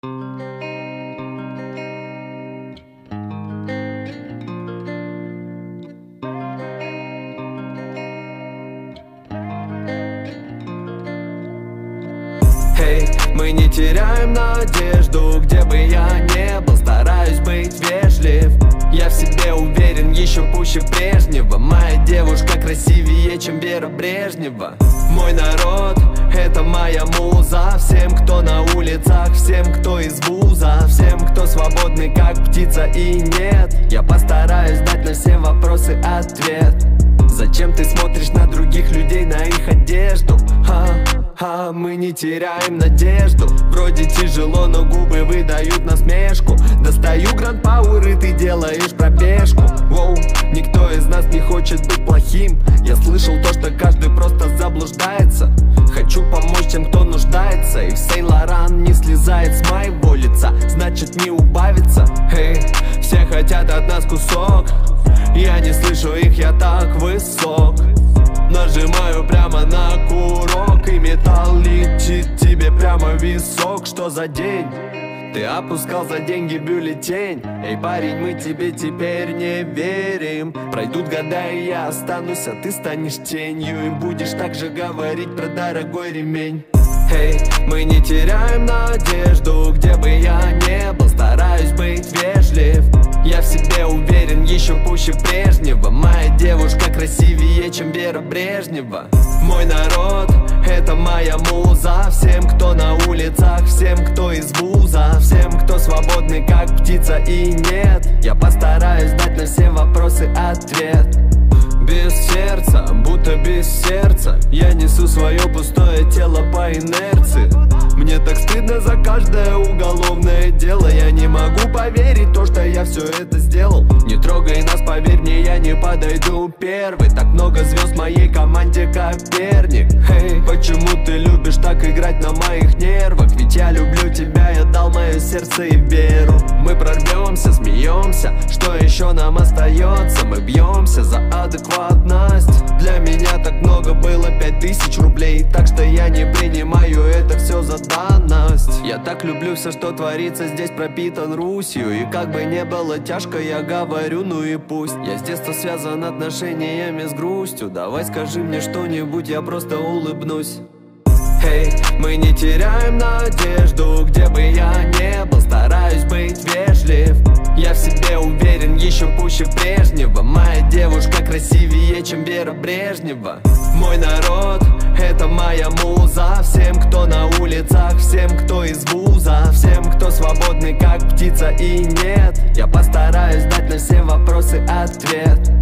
Мы не теряем надежду, где бы я не был, стараюсь быть вежлив. Я в себе уверен еще пуще прежнего. Моя девушка красивее, чем Вера Брежнева. Мой народ — это моя муза. Всем, кто на улицах, всем, кто из вуза, всем, кто свободный, как птица и нет, я постараюсь дать на все вопросы ответ. Зачем ты смотришь на других людей, на их одежду? Мы не теряем надежду. Вроде тяжело, но губы выдают насмешку. Достаю Гранд Пауэр, и ты делаешь пробежку. Воу, никто из нас не хочет быть плохим. Я слышал то, что каждый просто заблуждается. Хочу помочь тем, кто нуждается. И в Сен-Лоран не слезает с моего лица, значит не убавится. Все хотят от нас кусок. Я не слышу их, я так высок. Нажимаю прямо на курок, и металл летит тебе прямо в висок. Что за день? Ты опускал за деньги бюллетень. Эй, парень, мы тебе теперь не верим. Пройдут года, и я останусь, а ты станешь тенью. И будешь также говорить про дорогой ремень. Мы не теряем надежду, где бы я не был, стараюсь быть вежлив. Я в себе уверен еще пуще прежнего. Моя девушка красивее, чем Вера Брежнева. Мой народ — это моя муза. Всем, кто на улицах, всем, кто из вуза, всем, кто свободный, как птица и нет, я постараюсь дать на все вопросы ответ. Без сердца, будто без сердца, я несу свое пустое тело по инерции. Мне так стыдно за каждое уголовное дело. Я не могу поверить то, что я все это сделал. Не трогай нас, поверь мне, я не подойду первый. Так много звезд в моей команде Коперник. Почему ты любишь так играть на моих нервах? Ведь я люблю тебя, я дал мое сердце и веру. Мы прорвемся, смеемся, что еще нам остается? Мы бьемся за адекватность. Для меня так много было 5000 рублей, так что я не принимаю это все за данность. Я так люблю все, что творится здесь, пропитан Русью. И как бы не было тяжко, я говорю, ну и пусть. Я с детства связан отношениями с грустью. Давай скажи мне что-нибудь, я просто улыбнусь. Мы не теряем надежду, где бы я не был, стараюсь быть вежлив. Я в себе уверен еще пуще прежнего. Моя девушка красивее, чем Вера Брежнева. Мой народ — это моя муза. Всем, кто на улицах, всем, кто из вуза, всем, кто свободный, как птица и нет, я постараюсь дать на все вопросы ответ.